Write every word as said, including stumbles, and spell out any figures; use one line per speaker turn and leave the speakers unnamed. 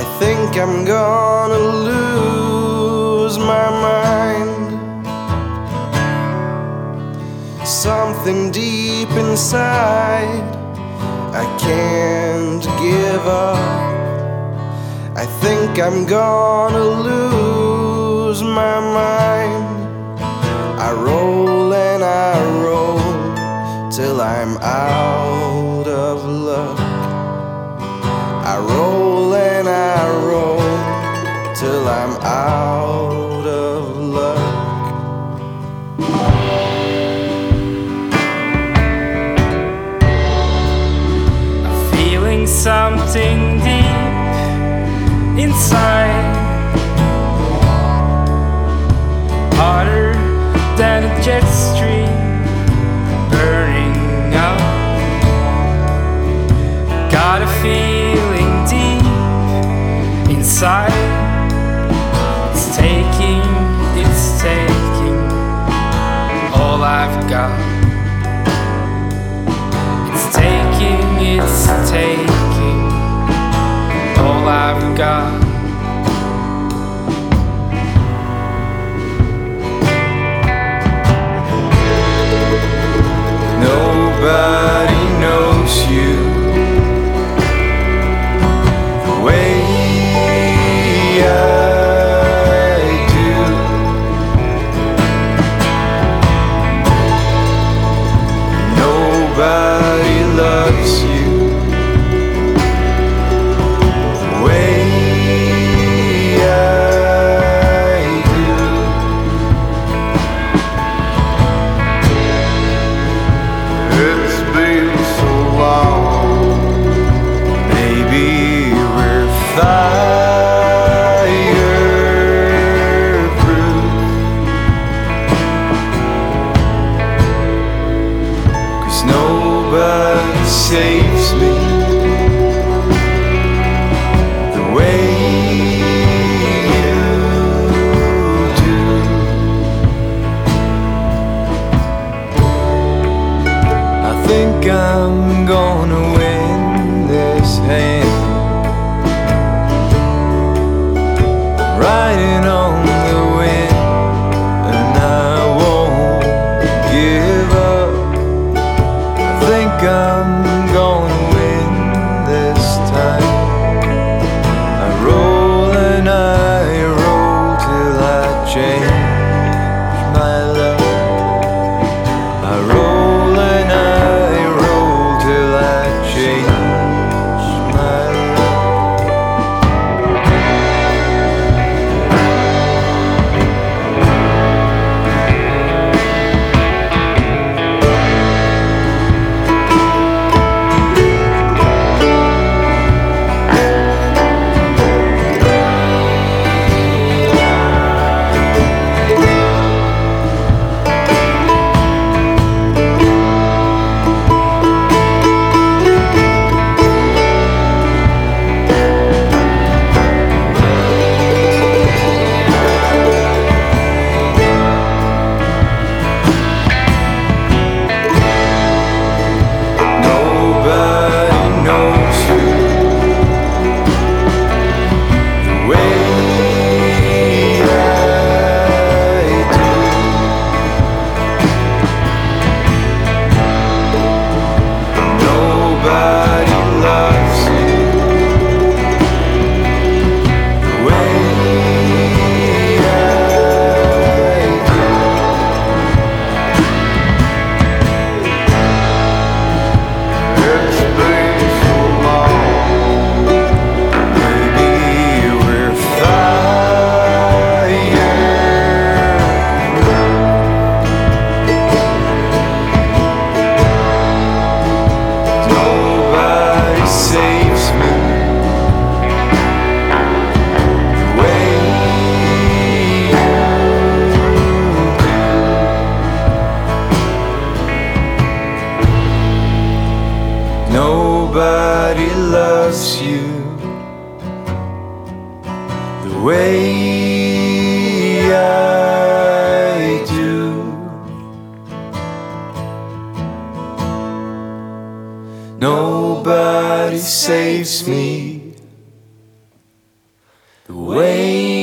think I'm gonna lose my mind. Something deep inside I can't give up. I think I'm gonna lose my mind. I roll and I roll till I'm out of luck. I roll and I roll till I'm out of luck.
I'm feeling something deep inside, hotter than a jet stream burning up. Got a feeling deep inside. It's taking, it's taking all I've got. It's taking, it's taking all I've got.
Nobody knows you the way I do. Nobody loves you the way I do. It's been so long, maybe we're fireproof, 'cause nobody saves me the way you do. I think I'm gonna win this hand. Riding on the wind, and I won't give up. I think I'm gonna win this time. I roll and I roll till I change my love. I roll and I roll till I change my love. Nobody loves you the way I do. Nobody saves me the way